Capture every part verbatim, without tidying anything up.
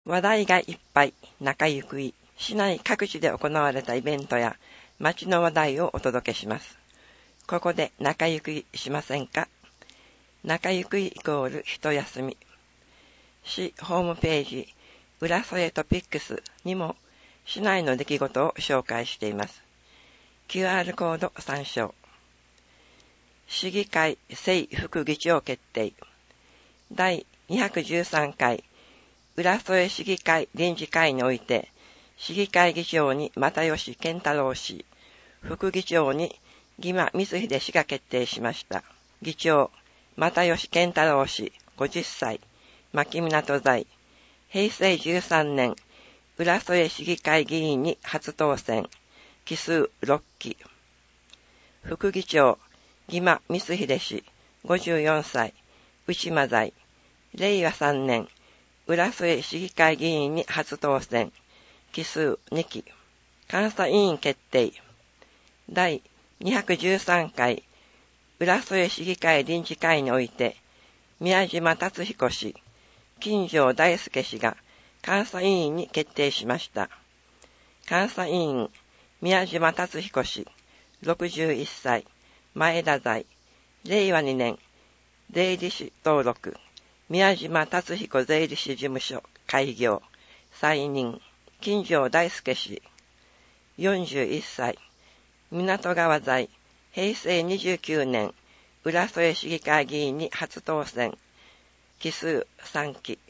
話題がいっぱい、中ゆくい。市内各地で行われたイベントや街の話題をお届けします。ここで中ゆくいしませんか？中ゆくいイコール一休み。市ホームページ、浦添トピックスにも市内の出来事を紹介しています。キューアール コード参照。市議会正副議長決定。だいにひゃくじゅうさんかい浦添市議会臨時会において、市議会議長に又吉健太郎氏、副議長に義馬光秀氏が決定しました。議長、又吉健太郎氏、ごじゅっさい、牧港在、へいせいじゅうさんねん、浦添市議会議員に初当選、期数ろっき。副議長、義馬光秀氏、ごじゅうよんさい、内間在、れいわさんねん、浦添市議会議員に初当選、期数にき。監査委員決定。だいにひゃくじゅうさんかい浦添市議会臨時会において、宮島達彦氏、金城大輔氏が監査委員に決定しました。監査委員、宮島達彦氏、ろくじゅういっさい、前田在、れいわにねん、税理士登録、宮島達彦税理士事務所開業、再任、金城大輔氏、よんじゅういっさい、港川在、へいせいにじゅうきゅうねん、浦添市議会議員に初当選、期数さんき。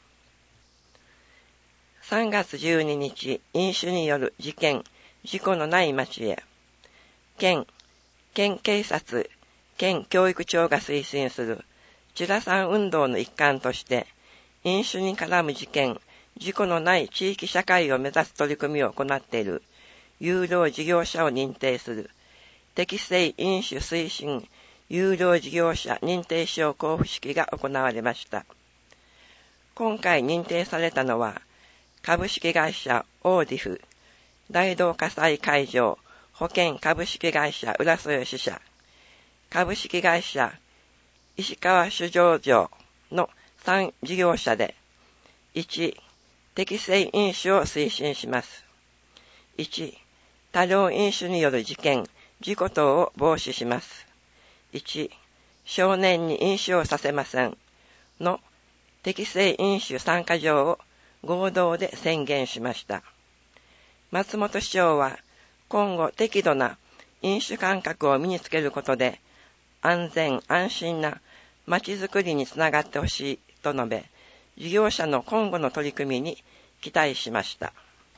さんがつじゅうににち、飲酒による事件、事故のない町へ。県、県警察、県教育庁が推進する、チュラさん運動の一環として、飲酒に絡む事件、事故のない地域社会を目指す取り組みを行っている、有料事業者を認定する、適正飲酒推進有料事業者認定証交付式が行われました。今回認定されたのは、株式会社オーディフ、大同火災会場保険株式会社浦添支社、株式会社石川酒醸場のさん事業者で、いち、適正飲酒を推進します。いち、多量飲酒による事件、事故等を防止します。いち、少年に飲酒をさせませんの適正飲酒参加条を合同で宣言しました。松本市長は今後適度な飲酒感覚を身につけることで安全安心なまちづくりにつながってほしいと述べ、事業者の今後の取り組みに期待しました。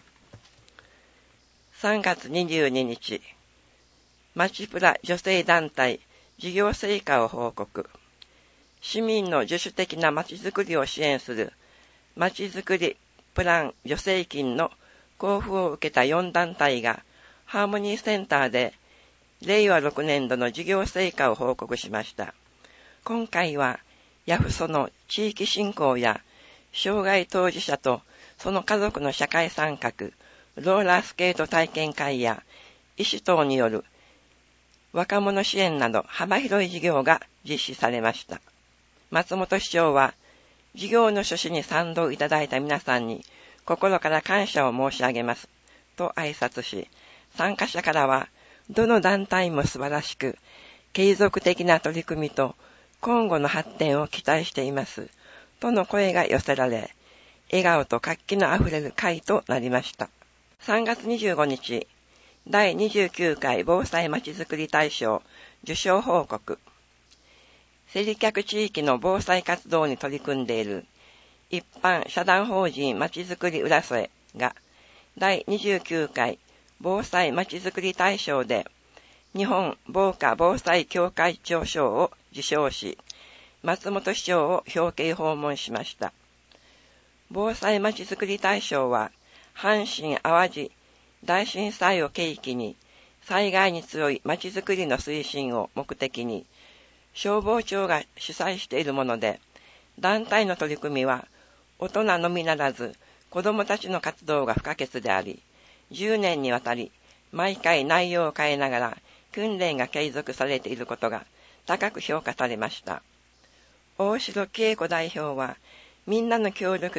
さんがつにじゅうににち、まちプラ女性団体事業成果を報告。市民の自主的なまちづくりを支援するまちづくりプラン助成金の交付を受けたよん団体がハーモニーセンターでれいわろくねんどの事業成果を報告しました。今回はヤフソの地域振興や障害当事者とその家族の社会参画、ローラースケート体験会や医師等による若者支援など幅広い事業が実施されました。松本市長は事業の趣旨に賛同いただいた皆さんに心から感謝を申し上げますと挨拶し、参加者からはどの団体も素晴らしく継続的な取り組みと今後の発展を期待していますとの声が寄せられ、笑顔と活気のあふれる会となりました。さんがつにじゅうごにち、だいにじゅうきゅうかい防災まちづくり大賞受賞報告。勢理客地域の防災活動に取り組んでいる一般社団法人まちづくり浦添がだいにじゅうきゅうかい防災まちづくり大賞で日本防火防災協会長賞を受賞し、松本市長を表敬訪問しました。防災まちづくり大賞は阪神淡路大震災を契機に災害に強いまちづくりの推進を目的に消防庁が主催しているもので、団体の取り組みは大人のみならず子どもたちの活動が不可欠であり、じゅうねんにわたり毎回内容を変えながら訓練が継続されていることが高く評価されました。大城恵子代表はみんなの協力があっ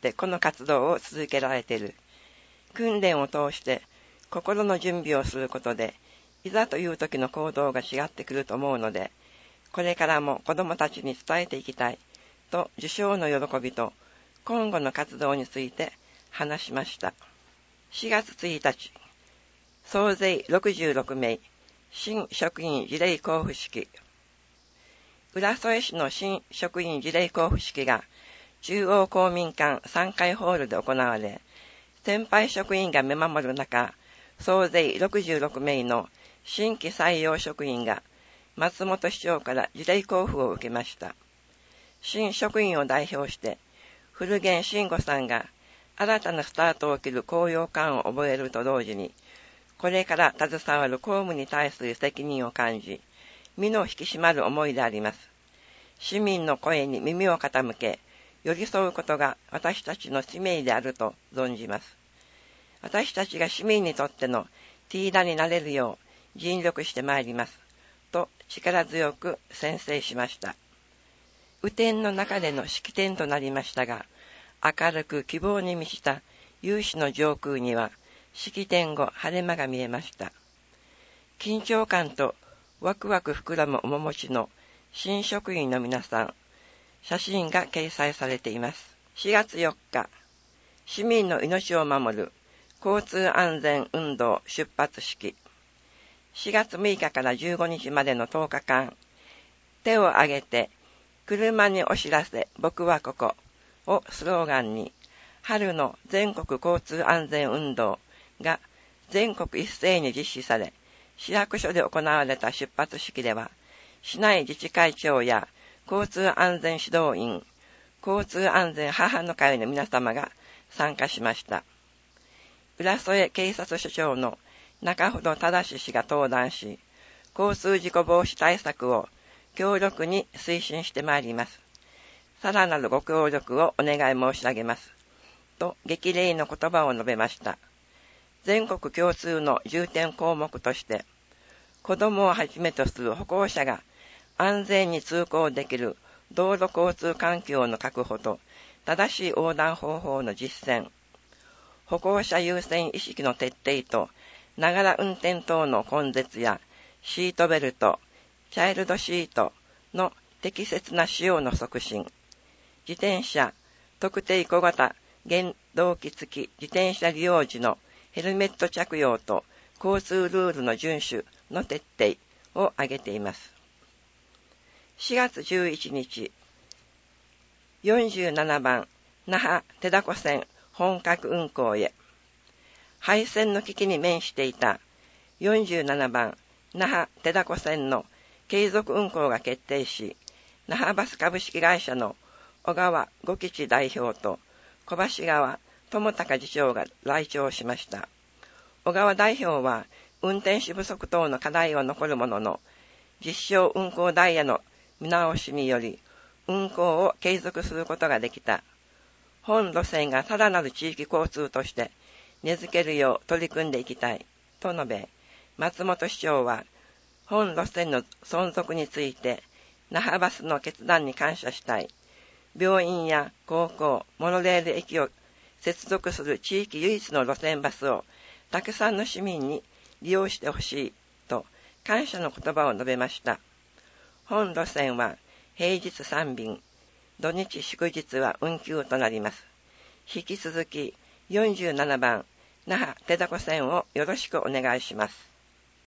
ってこの活動を続けられている。訓練を通して心の準備をすることで、いざという時の行動が違ってくると思うので、これからも子どもたちに伝えていきたいと受賞の喜びと今後の活動について話しました。しがつついたち、総勢ろくじゅうろくめい、新職員辞令交付式。浦添市の新職員辞令交付式が中央公民館さんかいホールで行われ、先輩職員が見守る中、総勢ろくじゅうろくめいの新規採用職員が松本市長から辞令交付を受けました。新職員を代表して、古源慎吾さんが新たなスタートを切る高揚感を覚えると同時に、これから携わる公務に対する責任を感じ、身の引き締まる思いであります。市民の声に耳を傾け、寄り添うことが私たちの使命であると存じます。私たちが市民にとってのティーダになれるよう尽力してまいります。と力強く宣誓しました。雨天の中での式典となりましたが、明るく希望に満ちた有志の上空には、式典後晴れ間が見えました。緊張感とワクワク膨らむ面持ちの新職員の皆さん、写真が掲載されています。しがつよっか、市民の命を守る交通安全運動出発式。しがつむいかからじゅうごにちまでのとおかかん、手を挙げて車にお知らせ僕はここをスローガンに、春の全国交通安全運動が全国一斉に実施され、市役所で行われた出発式では、市内自治会長や交通安全指導員、交通安全母の会の皆様が参加しました。浦添警察署長の中ほど正氏が登壇し、交通事故防止対策を強力に推進してまいります。さらなるご協力をお願い申し上げます。と激励の言葉を述べました。全国共通の重点項目として、子どもをはじめとする歩行者が安全に通行できる道路交通環境の確保と正しい横断方法の実践、歩行者優先意識の徹底と、ながら運転等の根絶やシートベルト、チャイルドシートの適切な使用の促進、自転車、特定小型、原動機付き自転車利用時のヘルメット着用と交通ルールの遵守の徹底を挙げています。しがつじゅういちにち、よんじゅうななばん那覇手凧線本格運行へ。廃線の危機に面していたよんじゅうななばん那覇手凧線の継続運行が決定し、那覇バス株式会社の小川五吉代表と小橋川智隆次長が来庁しました。小川代表は運転手不足等の課題は残るものの、実証運行ダイヤの見直しにより運行を継続することができた。本路線がさらなる地域交通として根付けるよう取り組んでいきたいと述べ、松本市長は本路線の存続について那覇バスの決断に感謝したい。病院や高校、モノレール駅を接続する地域唯一の路線バスをたくさんの市民に利用してほしいと感謝の言葉を述べました。本路線は平日さんびん、土日祝日は運休となります。引き続きよんじゅうななばん那覇手凧線をよろしくお願いします。